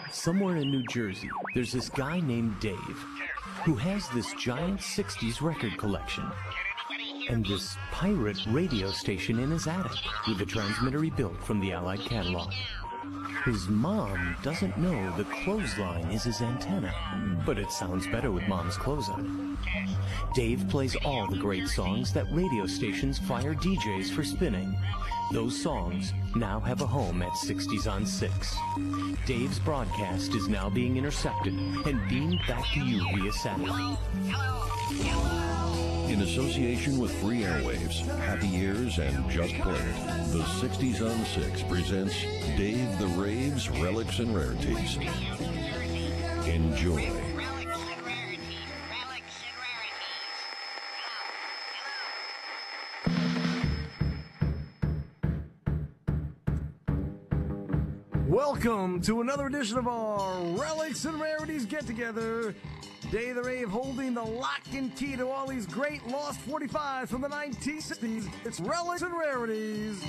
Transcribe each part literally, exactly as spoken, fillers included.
Somewhere in New Jersey, there's this guy named Dave who has this giant sixties record collection and this pirate radio station in his attic with a transmitter he built from the Allied catalog. His mom doesn't know the clothesline is his antenna, but it sounds better with Mom's clothes on. Dave plays all the great songs that radio stations fire D Js for spinning. Those songs now have a home at sixties on six. Dave's broadcast is now being intercepted and beamed back to you via satellite. In association with Free Airwaves, Happy Years, and Just Played, the sixties on six presents Dave the Rave's Relics and Rarities. Enjoy. Welcome to another edition of our Relics and Rarities Get-Together. Dave the Rave holding the lock and key to all these great lost forty-fives from the nineteen sixties. It's Relics and Rarities.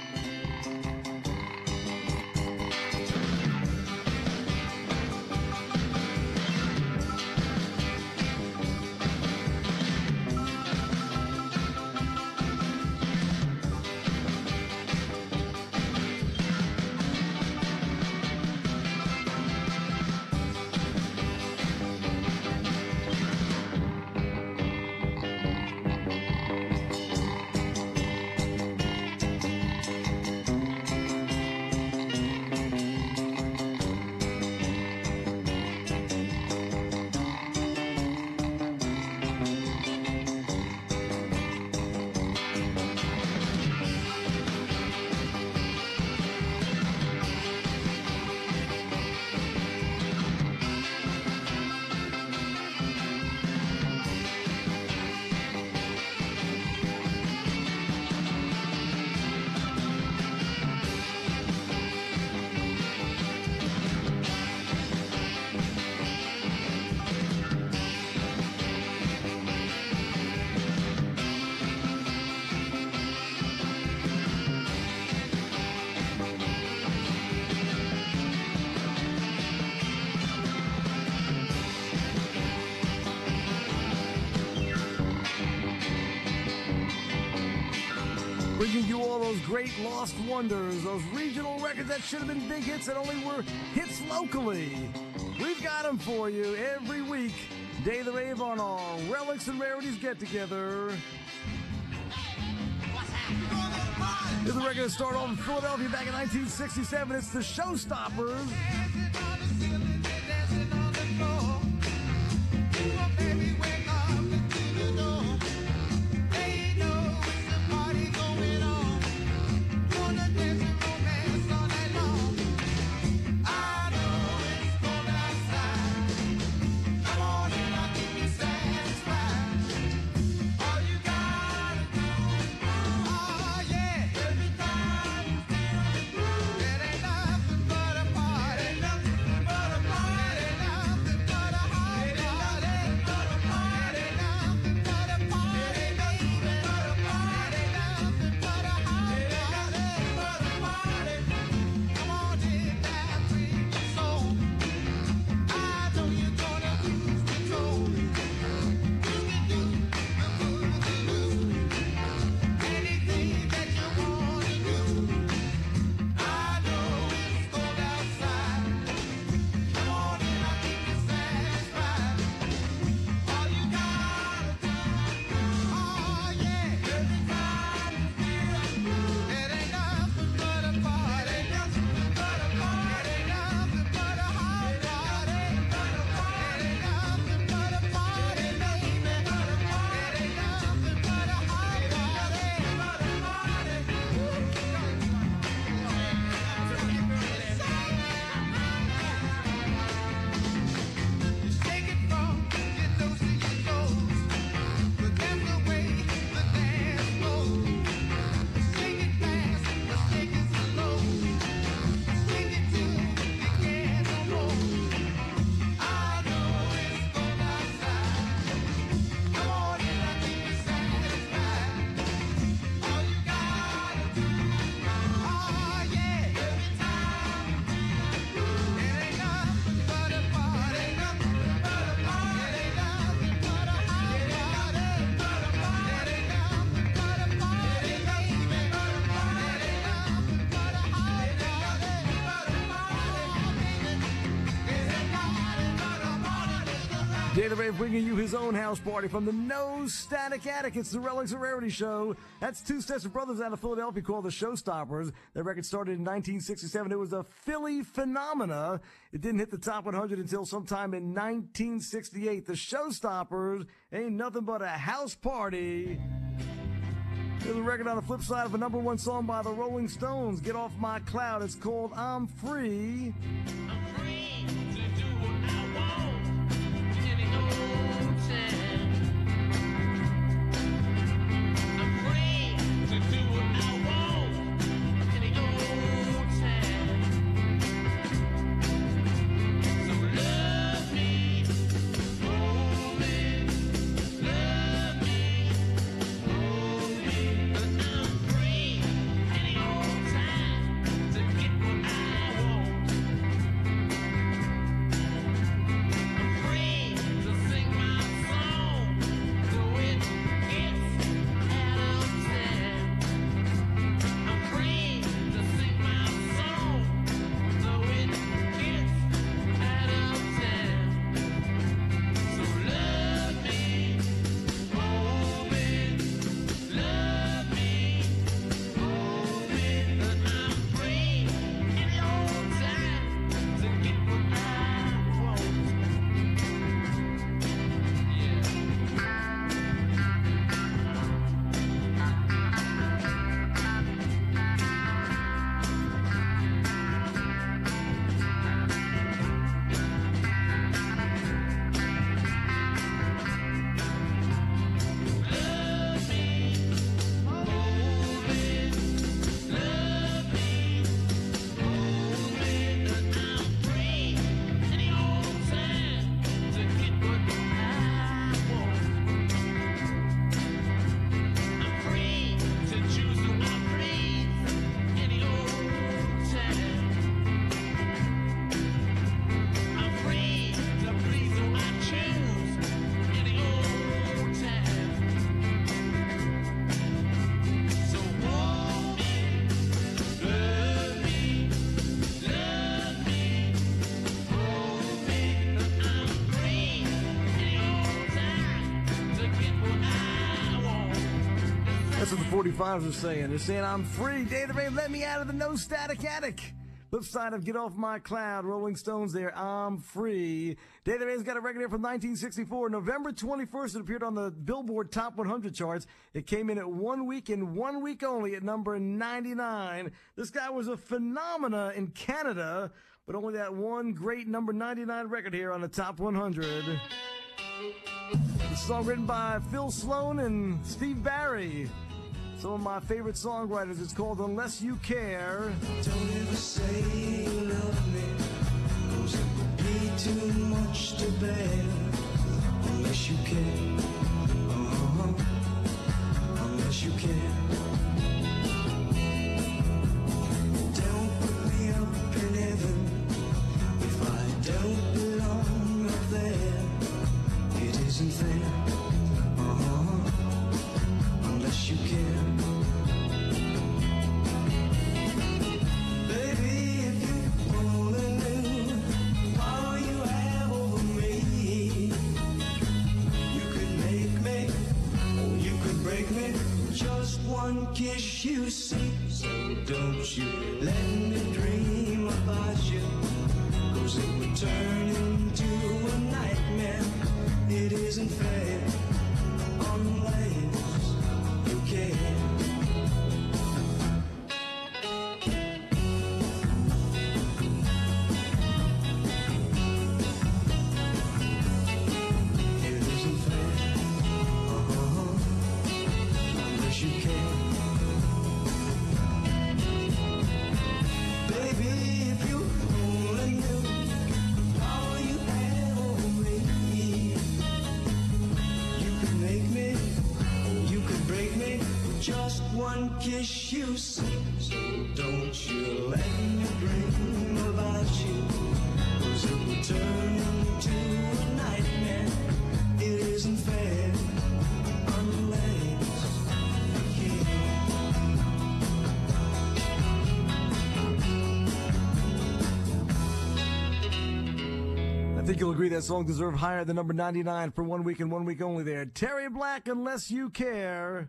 Bringing you all those great lost wonders, those regional records that should have been big hits that only were hits locally. We've got them for you every week. Dave the Rave on our Relics and Rarities Get-Together. This is a record that started off in Philadelphia back in nineteen sixty-seven. It's the Showstoppers. Dave the Rave bringing you his own house party from the No Static Attic. It's the Relics and Rarity Show. That's two Stetson brothers out of Philadelphia called the Showstoppers. Their record started in nineteen sixty-seven. It was a Philly phenomena. It didn't hit the top one hundred until sometime in nineteen sixty-eight. The Showstoppers ain't nothing but a house party. Here's a record on the flip side of a number one song by the Rolling Stones, Get Off My Cloud. It's called I'm Free. I'm free to do what I want any old time. I'm free to do what I want any old time. So love me, hold me, love me, hold me. But I'm free any old time to get what I want. I'm free to sing my song so it gets out of time. I'm free to sing my song so it gets out of time. So love me, hold me, love me, hold me. But I'm free any old time to get what I want. Love me, hold me, love me, hold me. But I'm free any old time to get what I want. I'm free to choose who I please any old time. I'm free to please who I choose any old time. So hold me, love me, love me, hold me. But I'm free any old time to get what I want. That's what the forty-fives are saying. They're saying, I'm free. Dave the Rave, let me out of the No Static Attic. Flip side of Get Off My Cloud. Rolling Stones there, I'm free. Dave the Rave's got a record here from nineteen sixty-four. November twenty-first, it appeared on the Billboard Top one hundred charts. It came in at one week and one week only at number ninety-nine. This guy was a phenomena in Canada, but only that one great number ninety-nine record here on the Top one hundred. The song written by Phil Sloan and Steve Barry. Some of my favorite songwriters. It's called Unless You Care. Don't ever say you love me, 'cause it would be too much to bear. Unless you care, uh-huh. Unless you care. Don't put me up in heaven if I don't belong up there. It isn't fair, uh-huh. Unless you care. Baby, if you only knew all you have over me, you could make me, or you could break me. Just one kiss, you see. So don't you let me dream about you, 'cause it would turn into a nightmare. It isn't fair unless you care. It isn't fair, uh-huh, unless you care. Baby, if you only knew all you have over me, you could make me, or you could break me. Just one kiss, you see. So don't you let me dream about you, 'cause it will turn into a nightmare. It isn't fair unless you care. think you'll agree that song deserved higher than number ninety-nine for one week and one week only there. Terry Black, Unless You Care.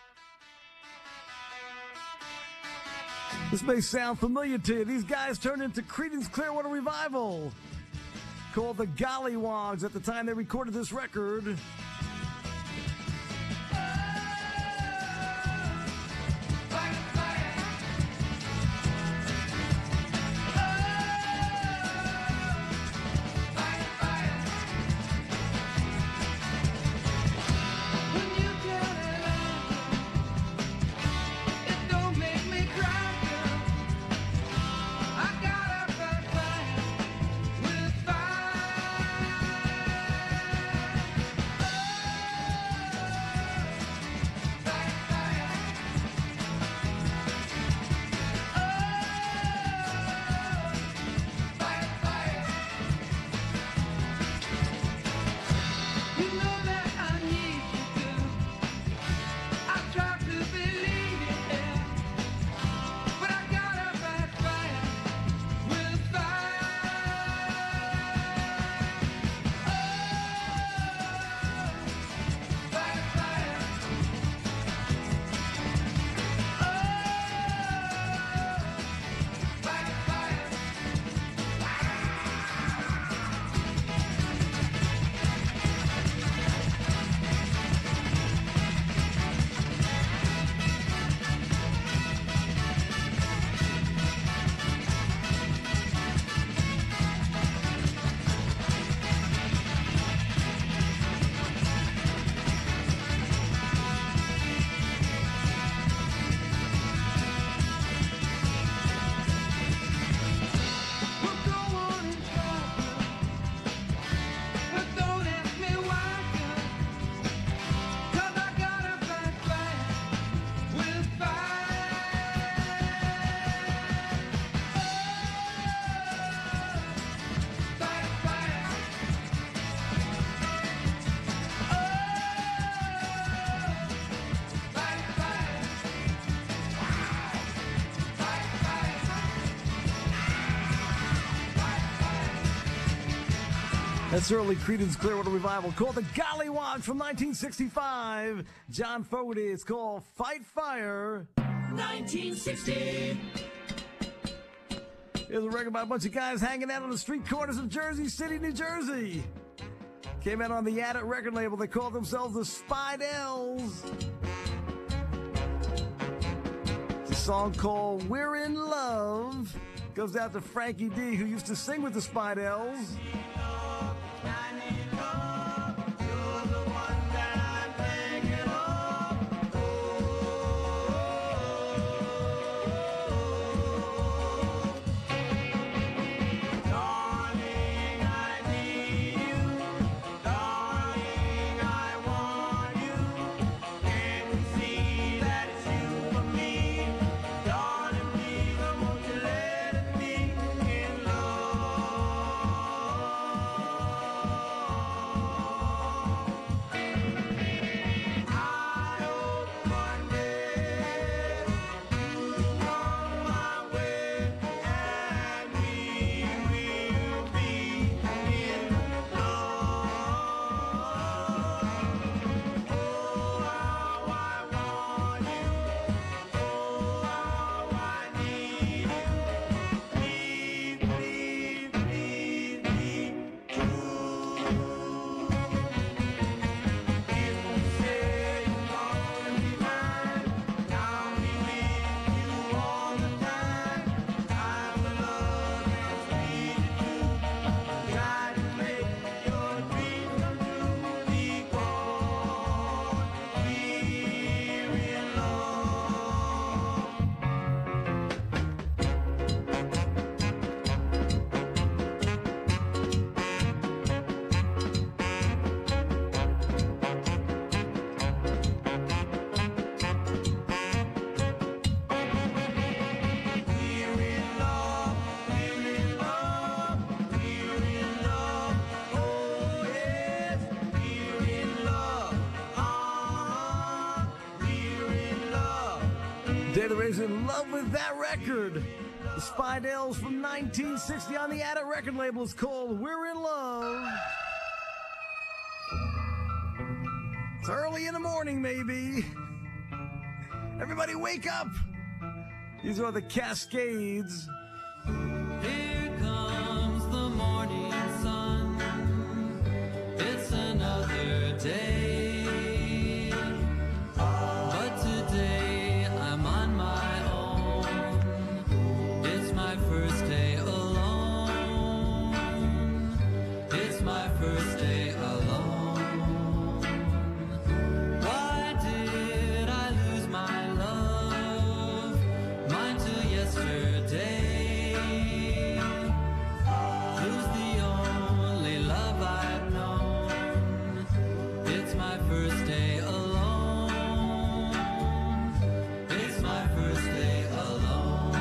This may sound familiar to you. These guys turned into Creedence Clearwater Revival, called the Gollywogs at the time they recorded this record. That's early Creedence Clearwater Revival called the Gollywogs from nineteen sixty-five. John Fogerty, it's called Fight Fire. nineteen sixty. Here's a record by a bunch of guys hanging out on the street corners of Jersey City, New Jersey. Came out on the Addit record label. They called themselves the Spidels. It's a song called We're in Love. Goes out to Frankie D, who used to sing with the Spidels. Day the Rays in love with that record. The Spidales from nineteen sixty on the Adit record label is called We're in Love. It's early in the morning, maybe. Everybody wake up. These are the Cascades. Here comes the morning sun. It's another day. But today I'm on my own. It's my first day alone. It's my first day alone. Why did I lose my love? Mine till yesterday. Lose the only love I've known. It's my first day alone. It's my first day alone.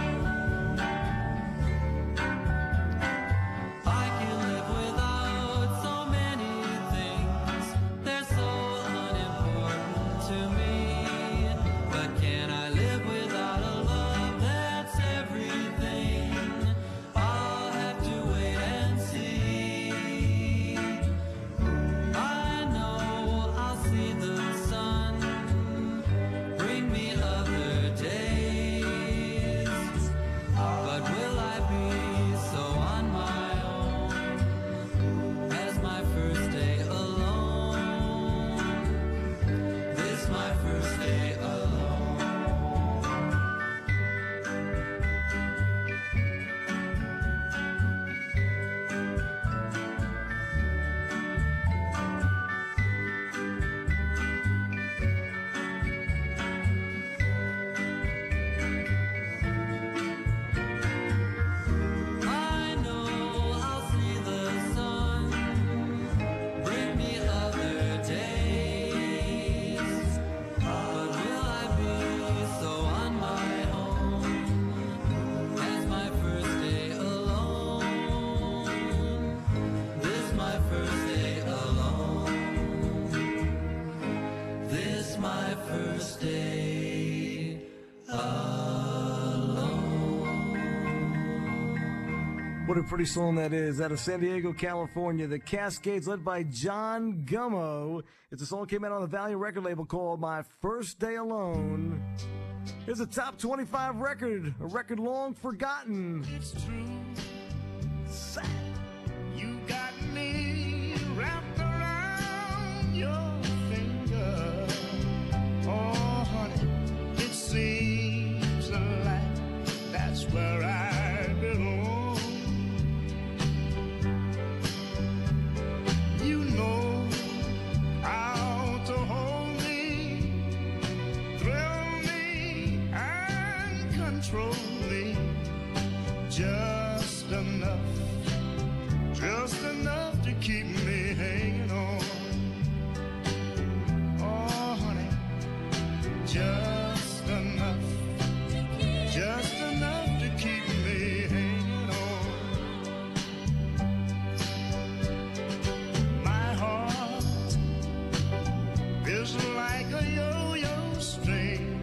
I can live without so many things. They're so unimportant to me. But can I live without a love that's everything? I'll have to wait and see. I know I'll see the sun bring me other days. But will I be so on my own as my first day alone? This my first day alone. I know I'll see the sun bring me other days. But will I be so on my own as my first day alone? This my first day alone. This my first day alone. What a pretty song that is. Out of San Diego, California, the Cascades, led by John Gummo. It's a song that came out on the Valiant record label called My First Day Alone. Here's a top twenty-five record, a record long forgotten. It's true, Sad. you got me wrapped around your finger. Oh, honey, it seems like that's where I belong. You know how to hold me, thrill me, and control me. Just enough, just enough to keep me hanging on. Oh, honey, just enough, just enough to keep me hanging on. My heart is like a yo-yo string.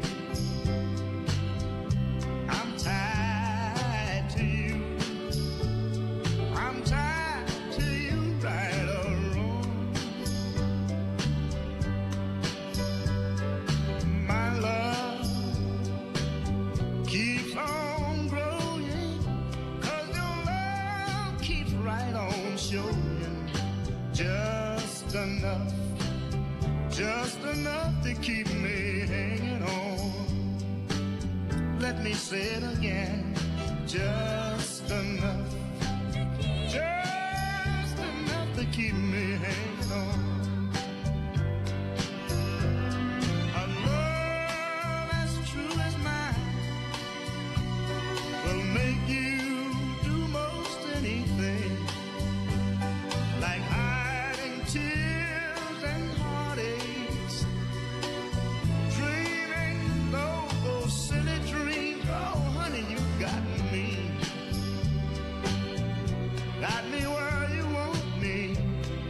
I'm tied to you. I'm tied to you, right or wrong. My love keeps on growing, 'cause your love keeps right on showing. Just enough, just enough to keep me hanging on. Let me say it again. Just enough, just enough to keep me hanging on. A love as true as mine will make you do most anything, like hiding tears and heartaches, dreaming those, those silly dreams. Oh, honey, you got me, got me where you want me.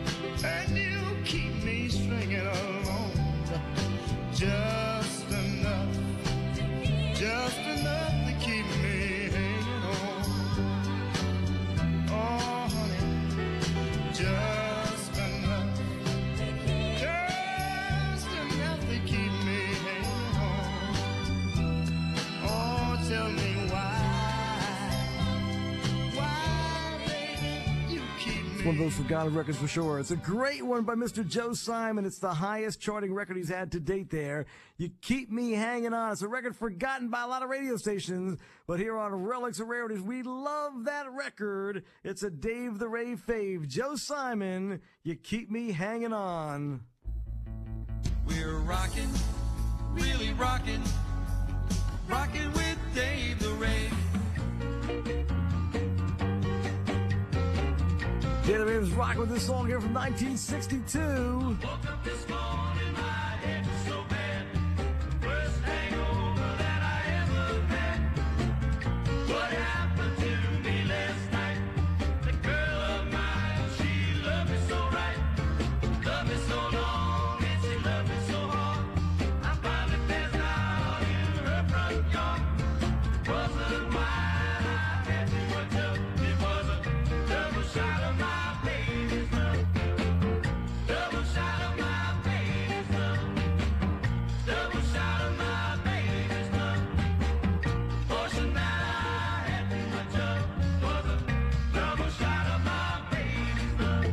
one of those forgotten records for sure. It's a great one by Mister Joe Simon. It's the highest charting record he's had to date there. You Keep Me Hanging On. It's a record forgotten by a lot of radio stations, but here on Relics and Rarities, we love that record. It's a Dave the Rave fave. Joe Simon, You Keep Me Hanging On. We're rocking, really rocking, rocking with Dave the Rave. Dave the Rave is rocking with this song here from nineteen sixty-two. Woke up this morning, my head was so bad. Worst hangover that I ever had. What happened to me last night? The girl of mine, she loved me so right. Loved me so long, and she loved me so hard. I finally passed out in her front yard. Wasn't mine, I had too much of. It was a double shot of my baby's love. Double shot of my baby's love. Double shot of my baby's love. Portion that I had too much of was a double shot of my baby's love.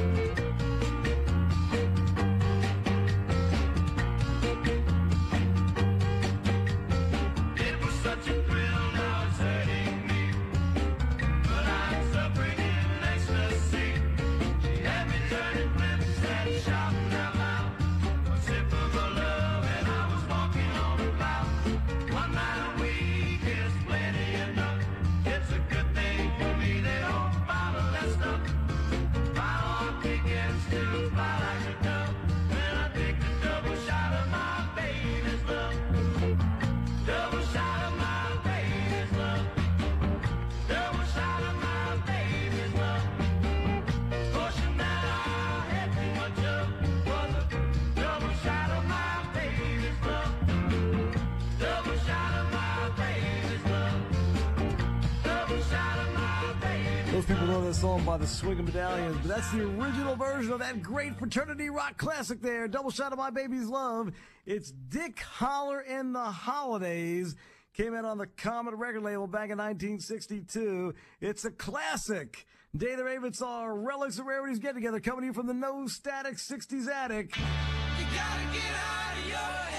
It was such a thrill, now it's hurting me. But I'm suffering in ecstasy. She had me turning flips and shouting out loud. A sip of her love and I was walking on a cloud. One night a week is plenty enough. It's a good thing for me they don't bottle that stuff. Buy on tickets to fly like a dove. When I take the double shot of my baby's love. Double shot of my baby's love. Double shot of my baby's love. Portion that I had too much of was a double shot of my baby's love. Double shot of my baby's love. Double shot of my baby's Most people know this song by the Swingin' Medallions, but that's the original version of that great fraternity rock classic there, Double Shot of My Baby's Love. It's Dick Holler and the Holidays. Came out on the Comet record label back in nineteen sixty-two. It's a classic. Dave the Rave, it's our Relics and Rarities get together coming to you from the No Static sixties attic. You gotta get out of your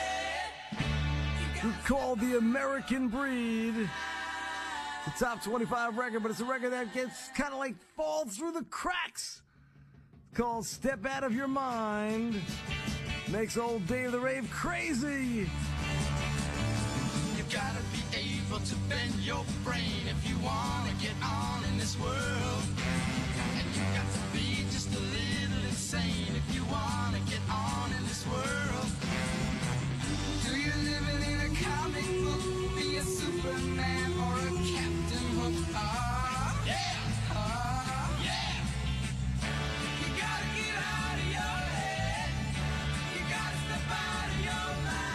head. Called The American Breed. It's a top twenty-five record, but it's a record that gets kind of like fall through the cracks. It's called Step Out of Your Mind. Makes old Dave the Rave crazy. You gotta be able to bend your brain if you wanna get on in this world. And you got to be just a little insane if you wanna get on in this world. Do you live in a comic book? Be a Superman or a Captain Hook? Ah, yeah, ah, yeah. You gotta get out of your head. You gotta step out of your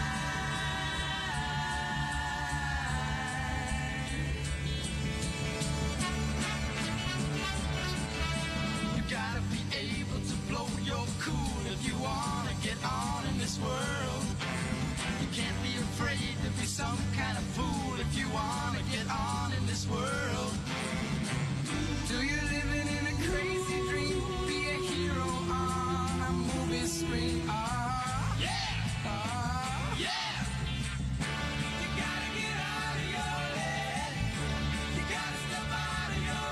mind. You gotta be able to blow your cool if you wanna get on in this world. You can't be afraid to be some kind of fool if you wanna get on in this world. Do you living in a crazy dream? Be a hero on a movie screen. Ah, yeah, ah, yeah. You gotta get out of your head. You gotta step out of your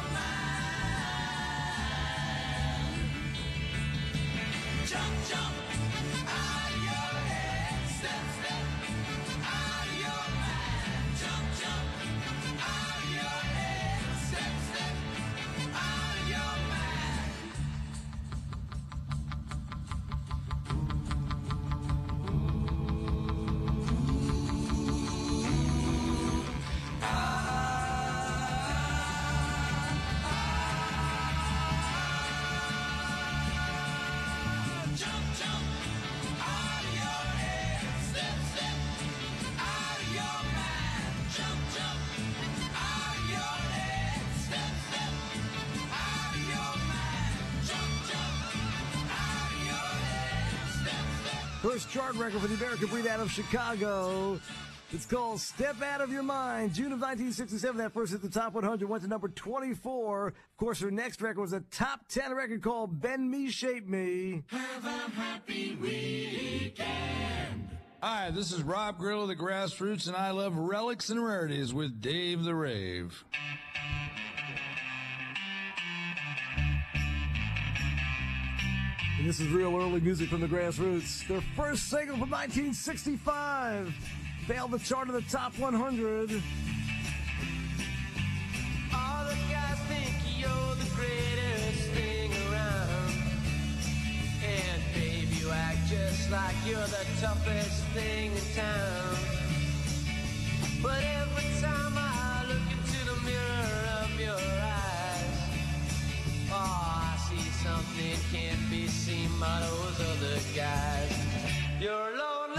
mind. Jump, jump out of your head. Step, step out of your mind. Jump, jump out of your head. Step, step out of your mind. Jump, jump out of your head. Step, step out of your mind. Jump, jump out of your head. Step, step out of your mind. Jump, jump out of your head. Step, step. First chart record for the American Breed out of Chicago. It's called Step Out of Your Mind. June of nineteen sixty-seven, that first hit the top one hundred, went to number twenty-four. Of course, her next record was a top ten record called Bend Me, Shape Me. Have a happy weekend. Hi, this is Rob Grill of the Grassroots, and I love Relics and Rarities with Dave the Rave. And this is real early music from the Grassroots. Their first single from nineteen sixty-five. Failed the chart of the top one hundred. All the guys think you're the greatest thing around. And babe, you act just like you're the toughest thing in town. But every time I look into the mirror of your eyes, oh, I see something can't be seen by those other guys. You're lonely.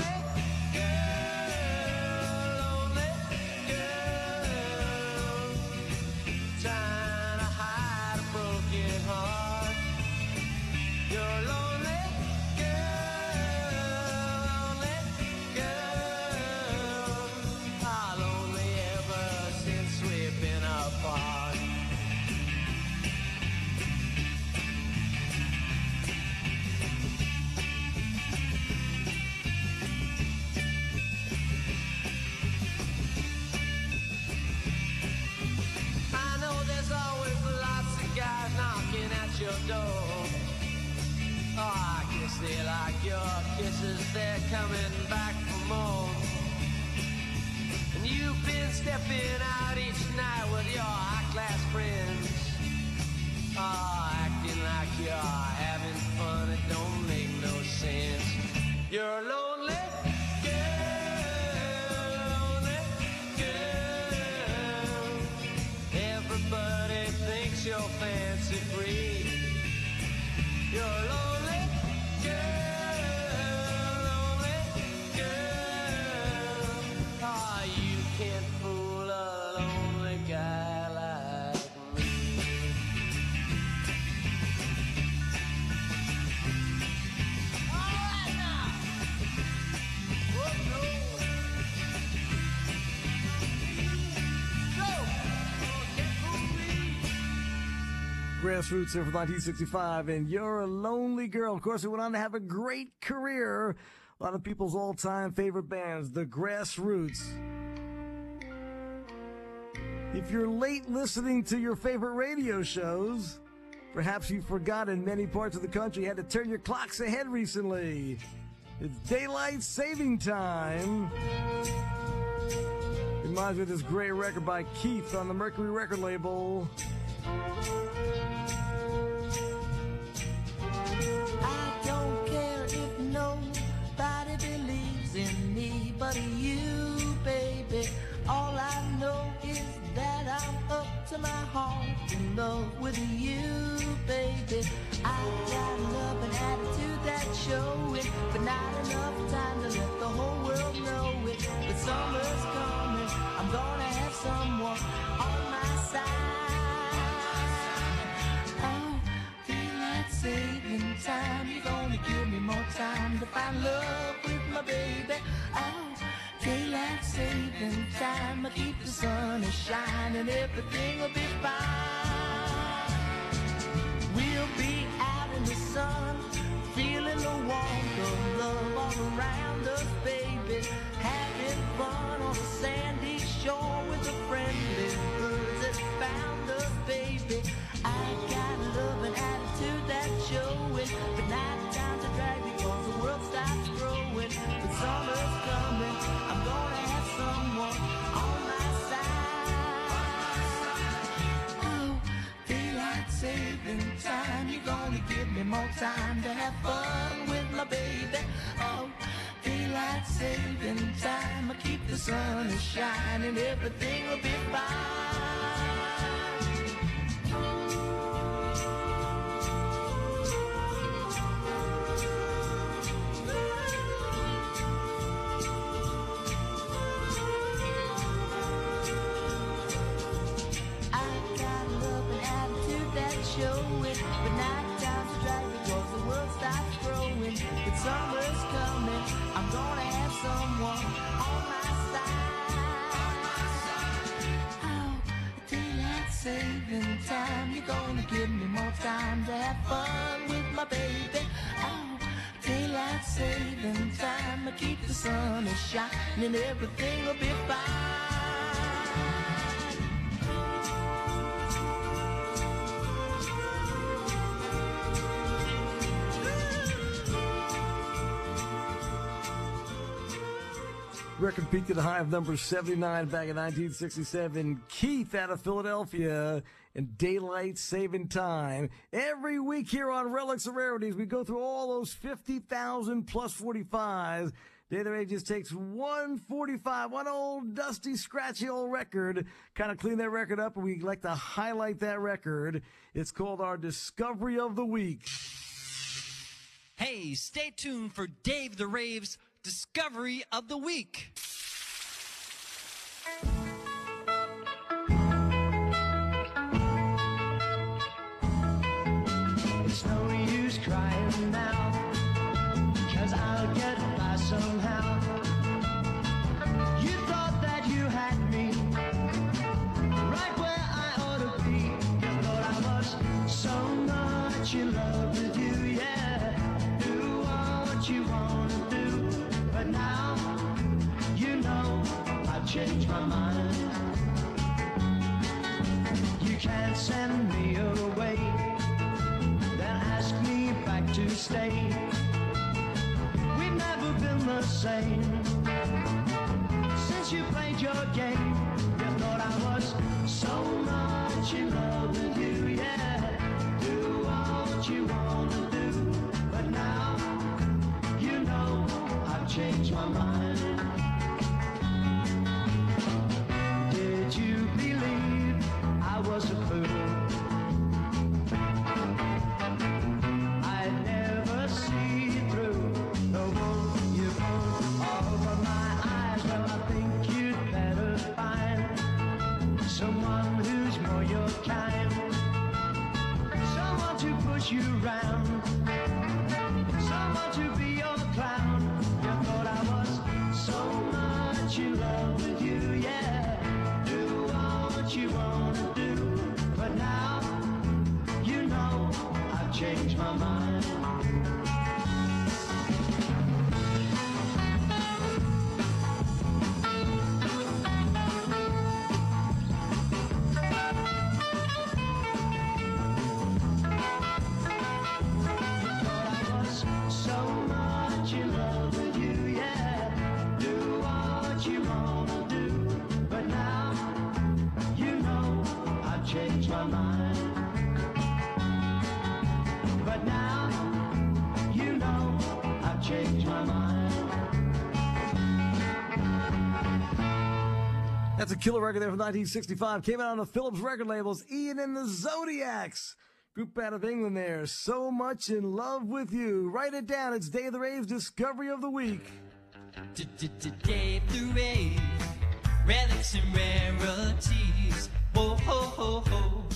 They like your kisses, they're coming back for more. And you've been stepping out each night with your high-class friends. Oh, acting like you're having fun, it don't make no sense. You're lonely, girl, lonely, girl. Everybody thinks you're fancy-free. You're lonely. Grassroots here from nineteen sixty-five, and You're a Lonely Girl. Of course, it went on to have a great career. A lot of people's all-time favorite bands, the Grassroots. If you're late listening to your favorite radio shows, perhaps you've forgotten many parts of the country you had to turn your clocks ahead recently. It's daylight saving time. Reminds me of this great record by Keith on the Mercury record label. I don't care if nobody believes in me but you, baby. All I know is that I'm up to my heart in love with you, baby. I got love and attitude that's showing, but not enough time to let the whole world know it. But summer's coming, I'm gonna have someone on my side. Oh, feel like saving time. You're gonna give me more time to find love with my baby. Oh, daylight saving time. I keep the sun a shining, everything will be fine. We'll be out in the sun, feeling the warmth of love all around us, baby. Having fun on a sandy shore with the friendly birds that found us, baby. I got love and attitude that's showing, but not time to drag because the world stops growing. But summer's coming, I'm gonna have someone on my side. Oh, daylight saving time. You're gonna give me more time to have fun with my baby. Oh, daylight saving time. I keep the sun is shining, everything will be fine. Showing, but night time's a drag because the world stops growing. But summer's coming, I'm gonna have someone on my side. saving time. You're gonna give me more time to have fun with my baby. Oh, daylight saving time. Keep the sun a shining and everything will be fine. Record peaked at a high of number seventy-nine back in nineteen sixty-seven. Keith out of Philadelphia and Daylight Saving Time. Every week here on Relics and Rarities, we go through all those fifty thousand plus forty-fives. Day of the Rave just takes one forty-five, one old dusty, scratchy old record, kind of clean that record up, and we like to highlight that record. It's called our Discovery of the Week. Hey, stay tuned for Dave the Rave's Discovery of the Week. It's no use crying now, 'cause I'll get by somehow. You thought that you had me right where I ought to be. You thought I was so much in love with you, yeah. Do what you want to do, but now you know I've changed my mind. You can't send me away, then ask me back to stay. We've never been the same since you played your game. You thought I was so much in love with you, yeah. Do what you want to do, but now you know I've changed my mind. Did you believe I was a fool? I'd never see through the wool you pull over my eyes. Well, I think you'd better find someone who's more your kind, someone to push you round, someone to be your clown. You thought I was so much in love with you, yeah. Do what you want to do, but now you know I've changed my mind. Thought I was so much in love with you, yeah. Do what you want to do, but now you know I've changed my mind. But now you know I've changed my mind. That's a killer record there from nineteen sixty-five. Came out on the Philips record labels. Ian and the Zodiacs. Group out of England there. So much in love with you. Write it down. It's Day of the Rave's Discovery of the Week. Dave the Rave, relics and rarities. Whoa, ho, ho, ho.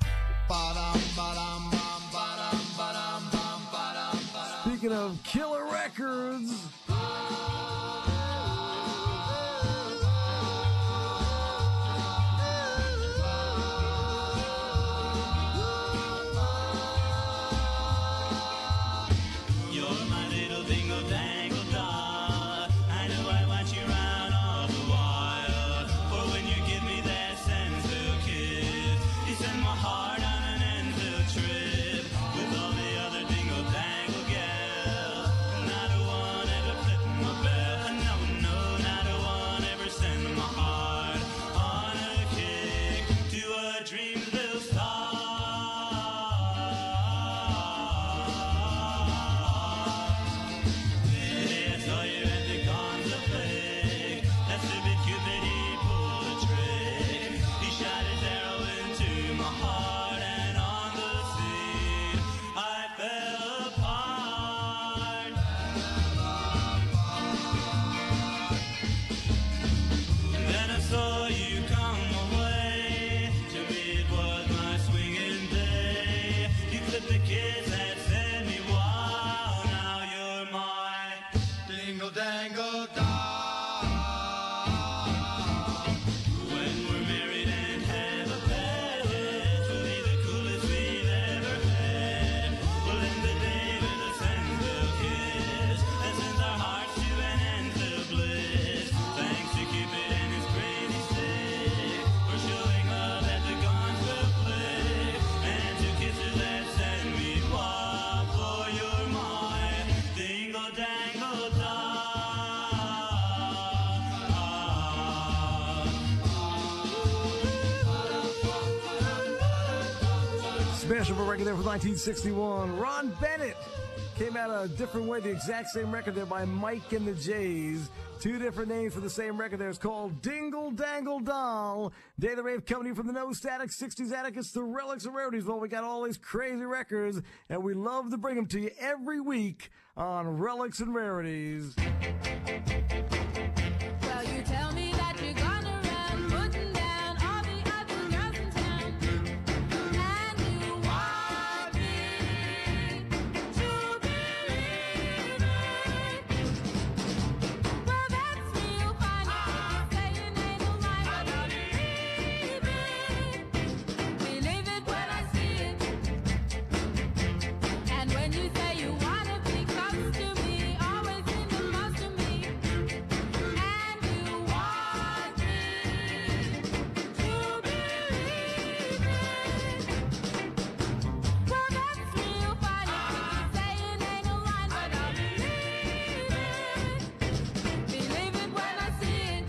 Speaking of killer records, You're my little dingle dangle doll. I know I want you round all the while. For when you give me that sensitive kiss, you send my heart on an endless trip with all the other dingle dangle gals. Not a one ever flip my bell. No, no, not a one ever send my heart on a kick to a dreamville star. I saw you at the conflict. That stupid Cupid, he pulled a trick. He shot his arrow into my heart, and on the scene I fell apart. Then I saw you come away. To me it was my swinging day. You clipped the kiss that sent me wild. Now you're my dingle dangle doll. When we're married and have a pet, Smash up a record there from nineteen sixty-one. Ron Bennett came out a different way, the exact same record there by Mike and the Jays. Two different names for the same record there. It's called Dingle Dangle Doll. Day of the Rave coming to you from the No Static sixties Attic. It's the Relics and Rarities. Well, we got all these crazy records, and we love to bring them to you every week on Relics and Rarities. Well, you tell me that you're gone around putting down all the other girls in town, and you want me to believe it. Well, that's real funny. Saying ain't a lie, but I believe it. Believe it when I see it. And when you say you wanna be close to me, always in the most of me. And you want me to believe it. Well, that's real funny. Saying ain't a lie, but I believe it. Believe it when I see it.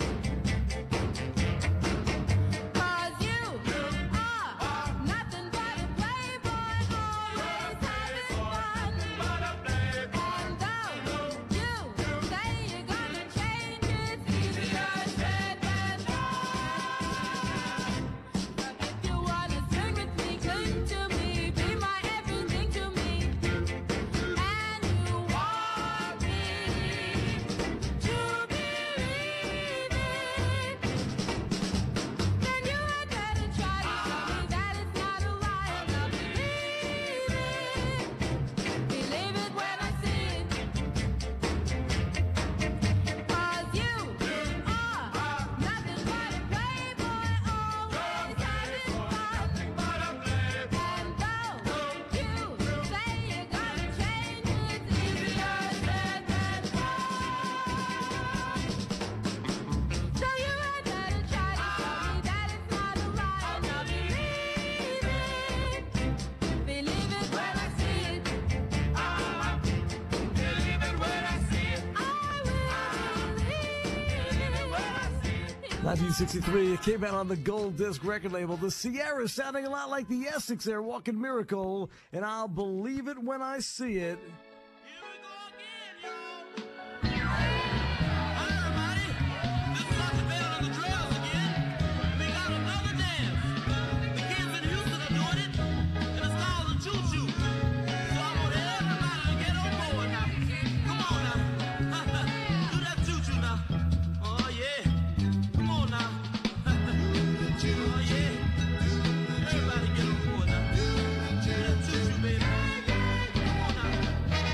'Cause you are nothing but a playboy, always having fun. And though you say you're gonna change, it's easier said than done. But if you wanna swing with me, cling to me, be my everything to me, and you want me to believe it, then you had better try to show me that it's not a lie, and I'll believe it. Believe it when I see it. 'Cause you are nothing but a playboy, always having fun. And though you say you're gonna change, it's easier said than done. So you had better try to show me that it's not a lie, and I'll believe it. Believe it when I see it. Believe it when I see it. I will believe it when I see it. nineteen sixty-three, it came out on the Gold Disc record label. The Sierras sounding a lot like the Essex there, Walking Miracle, and I'll believe it when I see it. Everybody get on board now. Do that choo-choo, baby. Come on now.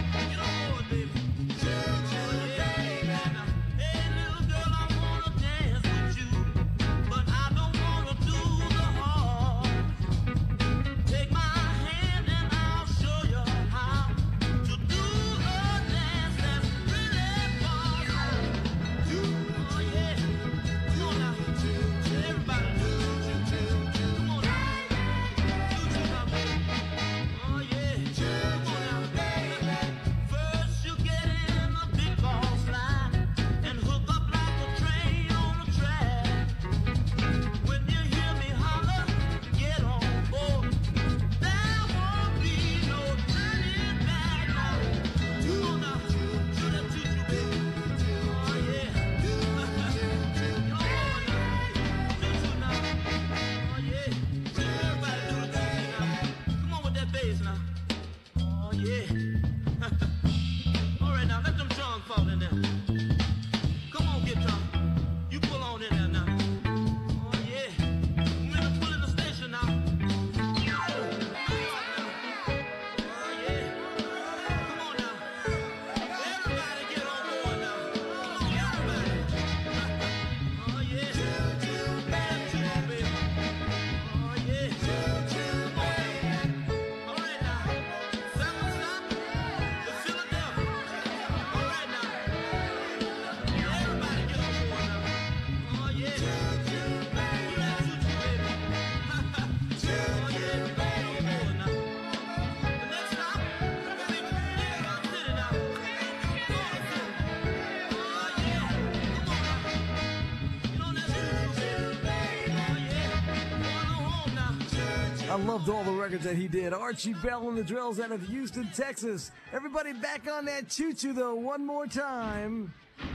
I loved all the records that he did. Archie Bell and the Drills out of Houston, Texas. Everybody back on that choo-choo, though, one more time.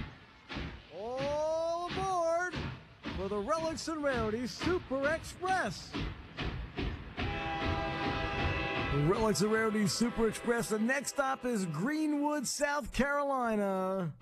All aboard for the Relics and Rarities Super Express. The Relics and Rarities Super Express. The next stop is Greenwood, South Carolina.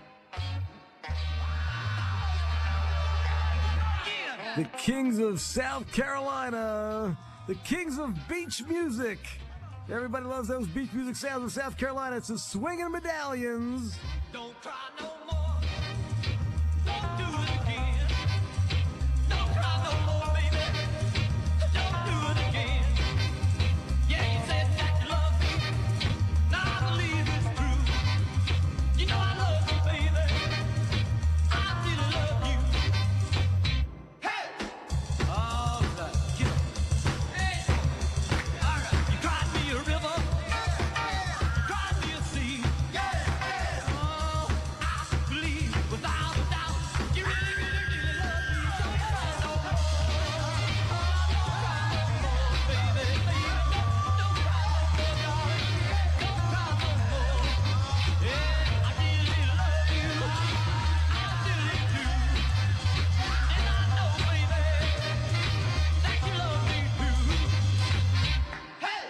The Kings of South Carolina. The Kings of Beach Music. Everybody loves those beach music sounds of South Carolina. It's the Swinging Medallions. Don't cry no more. Don't do it again. Don't cry no more, baby. Don't do it again. Yeah, you said that you love me. Now I believe it's true. You know I love you, baby. I really love you. Hey! All right, get up. Hey! All right, you cried me a river. You cried me a sea. Oh, I believe without a doubt you really, really, really love me. Don't cry no more. Don't cry no more, baby, baby. Don't cry no more, darling. Don't cry no more. Yeah, I really love you. I really do. And I know, baby, that you love me too. Hey!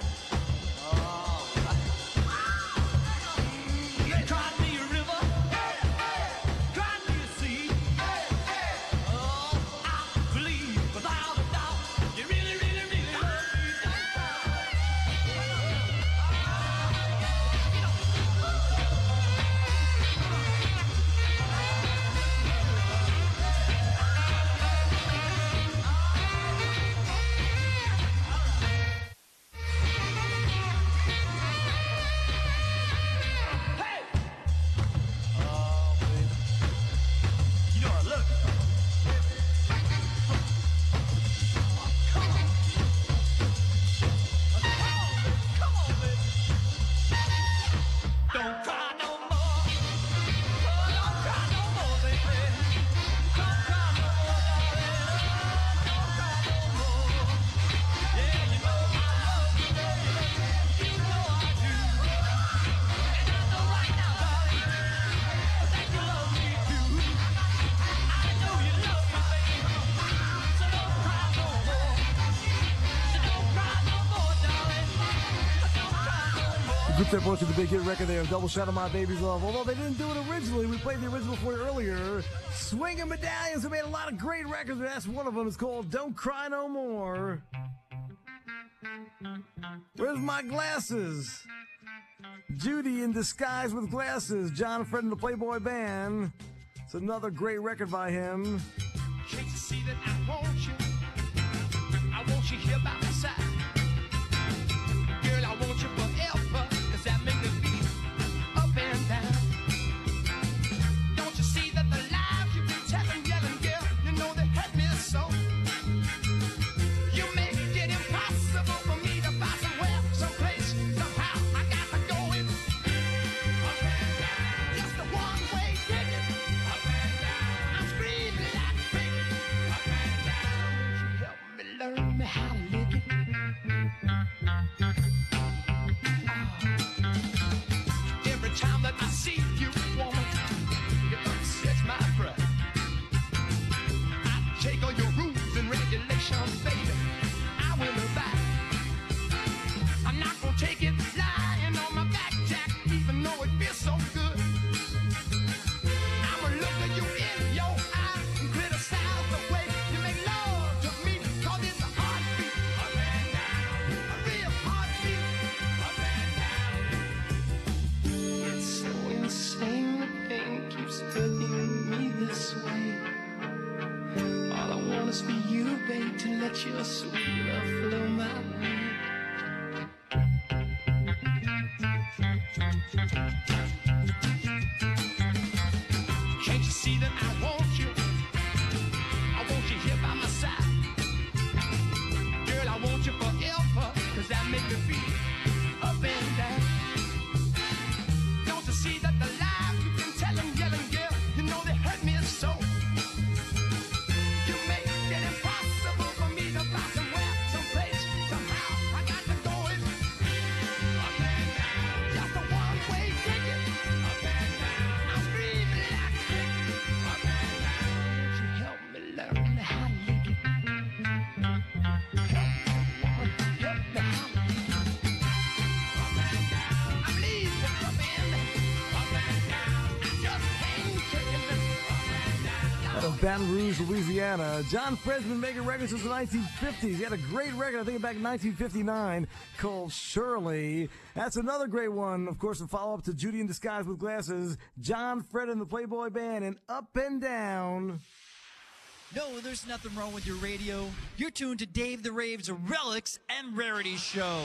You cried me a river, cried me a sea. Oh, I believe without a doubt you really, really, really love me. Hey! Oh, baby. You know I love you. Come on. Come on, baby. Don't cry no more. Oh, don't cry no more, baby. Don't cry no more, darling. Don't cry no more. Yeah, you know I love you, baby. You know I do. And I know right now, darling, that you love me too. I know you love me, baby. So don't cry no more. So don't cry no more, darling. Don't cry no more. The group that brought you the big hit record there, Double Shot of My Baby's Love. Although they didn't do it originally, we played the original for you earlier. Swinging Medallions have made a lot of great records, and that's one of them. It's called Don't Cry No More. Where's my glasses? Judy in Disguise with Glasses. John Fred and the Playboy Band. It's another great record by him. Can't you see that I want you? I want you here by my side. Girl, I want you forever, 'cause that make me feel up and down. Don't you see that the lies you've been telling, yelling, girl, you know they hurt me so. You make it impossible for me to find somewhere, someplace, somehow. I got to go in up and down. Just a one-way ticket up and down. I'm screaming like crazy up and down. Help me learn me how to live it. Every time that I see you, woman, it upsets my pride. I take all your rules and regulations, baby. I will abide. I'm not gonna take it lying on my back, Jack, even though it feels so good. I'ma look at you in your eyes and criticize the way you make love to me, 'cause it's a heartbeat up and down, a real heartbeat up and down. It's so insane the pain keeps hurting me this way. All I want is for you, babe, to let your sweet love flow my way. Can't you see that I want you? I want you here by my side. Girl, I want you forever, 'cause that make me feel up and down. Don't you see that the lies you've been telling, yelling, girl, you know they hurt me so. You make it impossible for me to find somewhere, someplace, Baton Rouge, Louisiana. John Fred's been making records since the nineteen fifties. He had a great record, I think, back in nineteen fifty-nine called Shirley. That's another great one, of course, a follow-up to Judy in Disguise with Glasses. John Fred and the Playboy Band and Up and Down. No, there's nothing wrong with your radio. You're tuned to Dave the Rave's Relics and Rarities Show.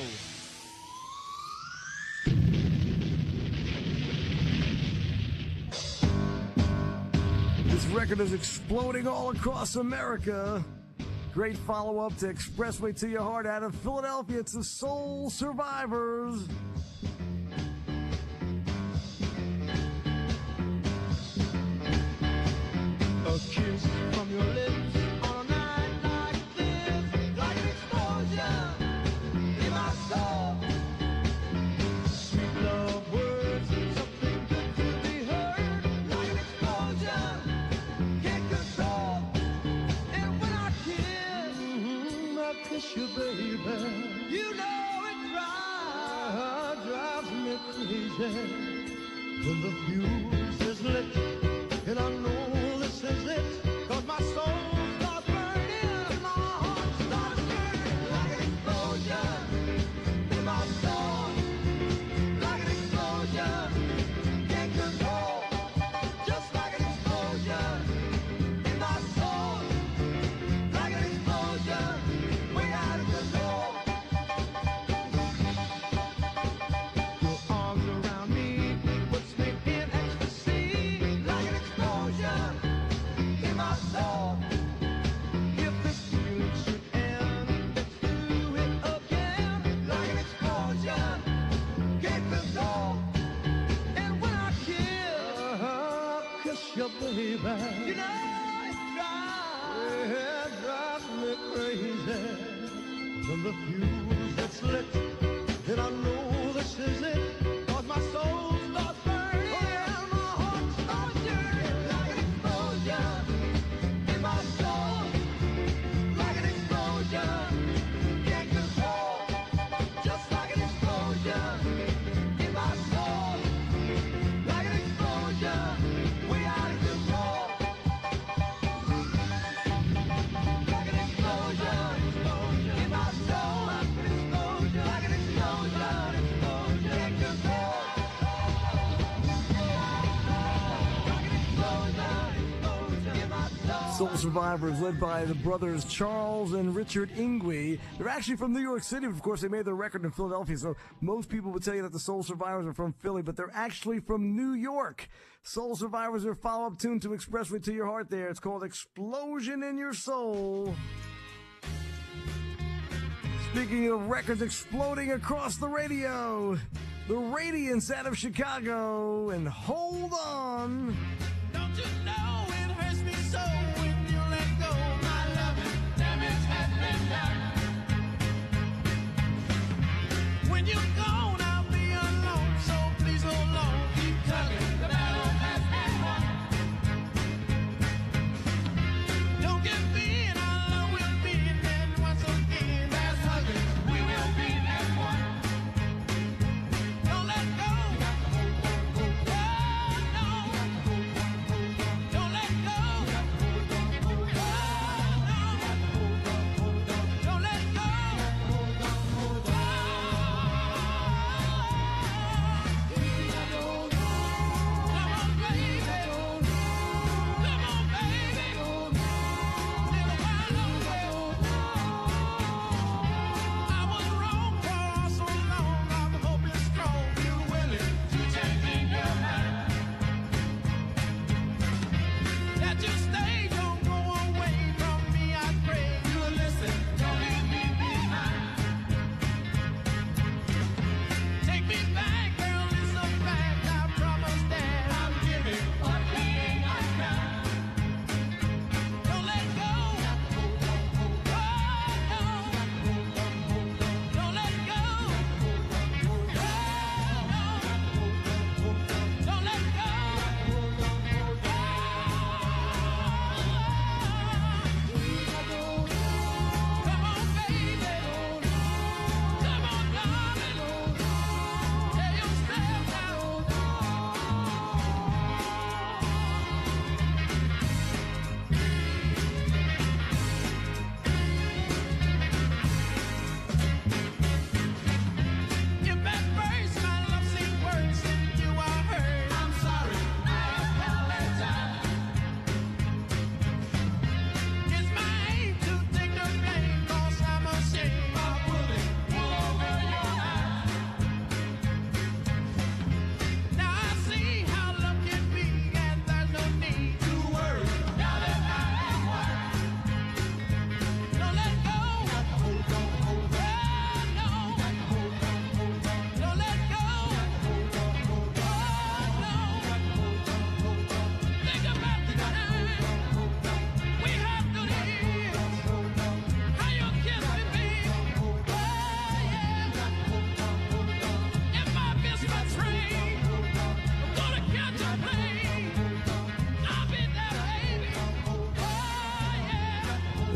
This record is exploding all across America. Great follow-up to Expressway to Your Heart out of Philadelphia. It's the Soul Survivors. A kiss from your lips on a night like this, like an explosion in my soul. Sweet love words, something good to be heard, like an explosion, can't control. And when I kiss, mm-hmm, I kiss you, baby, you know it drives, drives me crazy. When the fuse is lit, and I know this is it, 'cause my soul starts burning, my heart starts burning like an explosion in my soul, like an explosion, can't control, just like an explosion in my soul, like an explosion, way out of control. Your arms around me puts me in ecstasy, like an explosion in my soul. If this feeling should end, let's do it again, like an explosion, can't control. And when I kiss, kiss you, baby, you know it drives, it drives me crazy. When the fuse gets lit, then I know this is it, 'cause my soul starts burning, oh yeah, my heart starts yearning, like an explosion in my soul, like an explosion, can't control, just like an explosion in my soul, like an explosion, way out of control, like an explosion, explosion in my soul, like an explosion, like an explosion, explosion, can't control. Soul Survivors, led by the brothers Charles and Richard Ingwe. They're actually from New York City, but of course they made their record in Philadelphia, so most people would tell you that the Soul Survivors are from Philly, but they're actually from New York. Soul Survivors are a follow-up tune to Expressway to Your Heart there. It's called Explosion in Your Soul. Speaking of records exploding across the radio, the Radiance out of Chicago, and Hold On. Don't you know it hurts me so when you let go? My loving damage has been done. When you're gone, I'll be alone. So please hold on, keep tugging. The battle has been won. Don't give in, our love will be. And once again, that's hugging. We will be as one. Don't let go. Oh, no.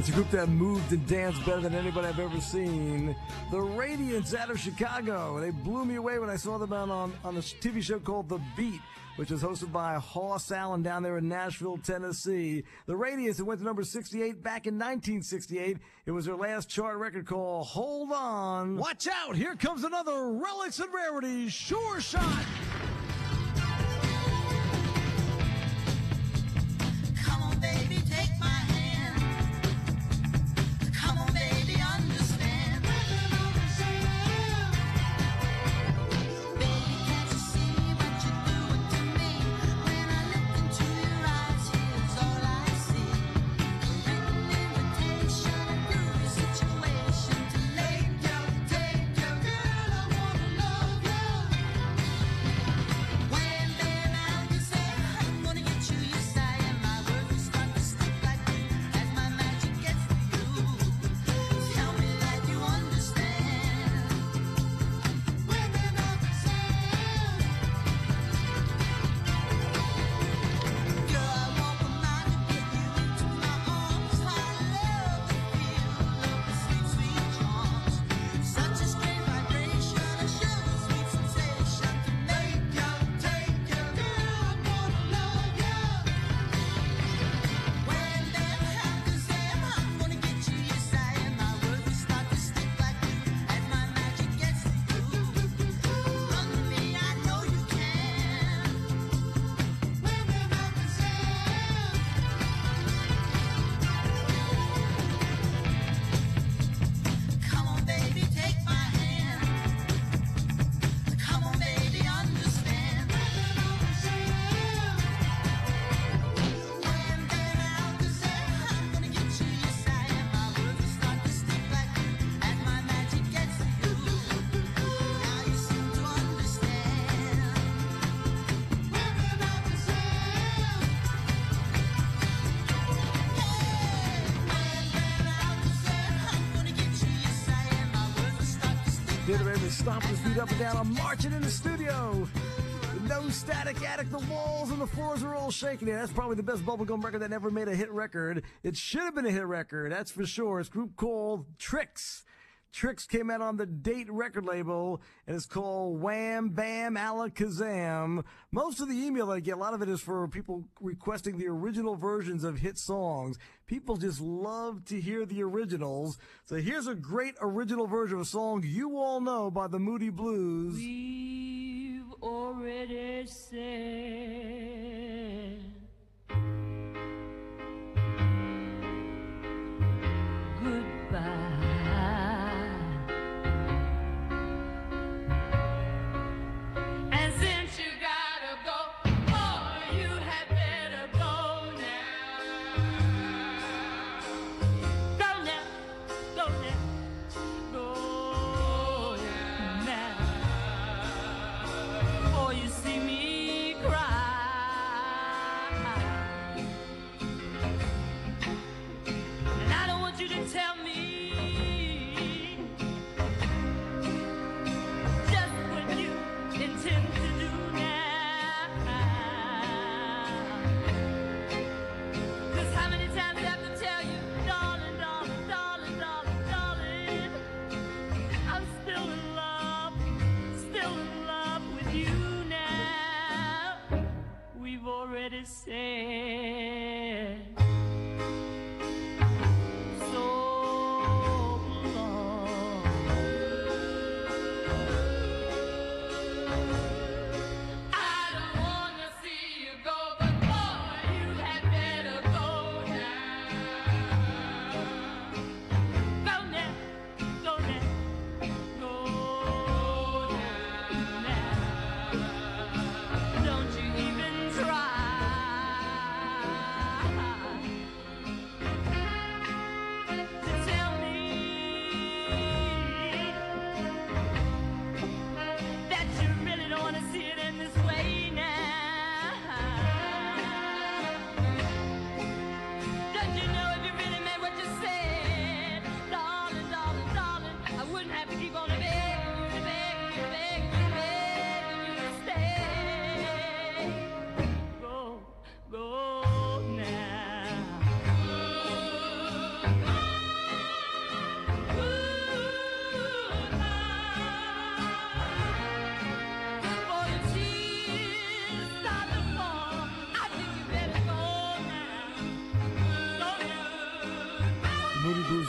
It's a group that moved and danced better than anybody I've ever seen. The Radiants out of Chicago. They blew me away when I saw them out on, on a T V show called The Beat, which was hosted by Hoss Allen down there in Nashville, Tennessee. The Radiants, it went to number sixty-eight back in nineteen sixty-eight. It was their last chart record called Hold On. Watch out! Here comes another Relics and Rarities Sure Shot! Come on, baby, take my hand. Come on, baby, understand. Baby, can't you see what you're doing to me? When I look into your eyes, here's all I see. A written invitation, a groovy situation to lay down, take you. Girl, I wanna love you. When then I'll be saying, I'm gonna get you, you say, and my words will start to stick like glue as my magic gets to you. Tell me that you understand. When then I'll be saying, girl, I want my mind to get you into my arms. I love the feel of the sweet, sweet charms. Such a strange vibration, a sugar sweet sensation to make you, take you. Girl, I wanna love you. When that happens, then I'm gonna get you, you say, and my words will start to stick like glue as my magic gets to you. Run to me, I know you can. When that happens, come on, baby, take my hand. Come on, baby, understand. When that happens, I'm gonna get you, you say, and my words will start to stick like glue as my magic gets to you. Now you seem to understand. When that happens, when I'm gonna get you, you say, and my words will start to stick. Data Raven stomped his feet up and down. I'm marching in the studio. No static attic. The walls and the floors are all shaking. Yeah, that's probably the best bubblegum record that never made a hit record. It should have been a hit record. That's for sure. It's a group called Tricks. Tricks came out on the Date record label, and it's called Wham Bam Alakazam. Most of the email I get, a lot of it is for people requesting the original versions of hit songs. People just love to hear the originals. So here's a great original version of a song you all know by the Moody Blues. We've already said goodbye. And since you gotta go, oh, you had better go now. Go now, go now, go now. Before you see me cry.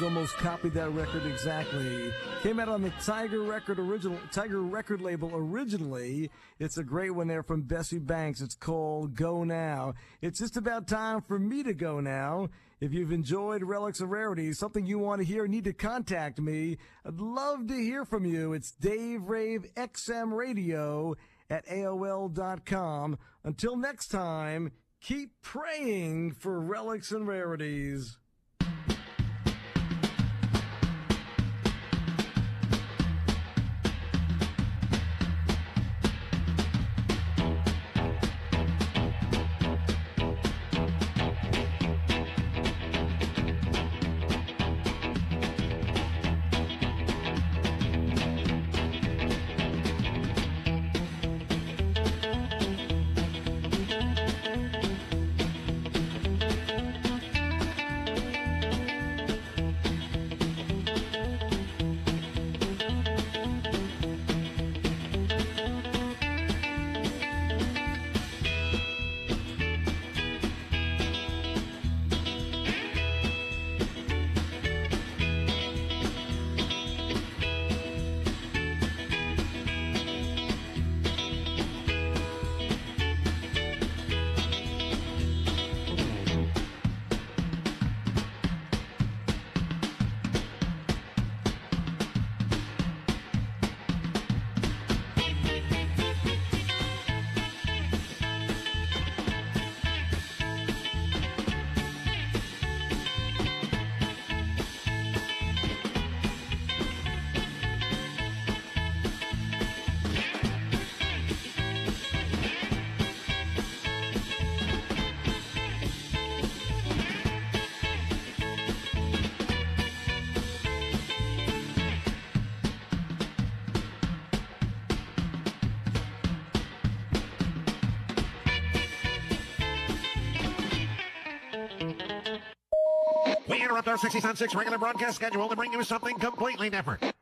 almost copied that record exactly. Came out on the Tiger Record original Tiger Record label originally. It's a great one there from Bessie Banks. It's called Go Now. It's just about time for me to go now. If you've enjoyed Relics and Rarities, something you want to hear, need to contact me. I'd love to hear from you. It's Dave Rave X M Radio at A O L dot com. Until next time, keep praying for Relics and Rarities. We interrupt our sixties on six regular broadcast schedule to bring you something completely different.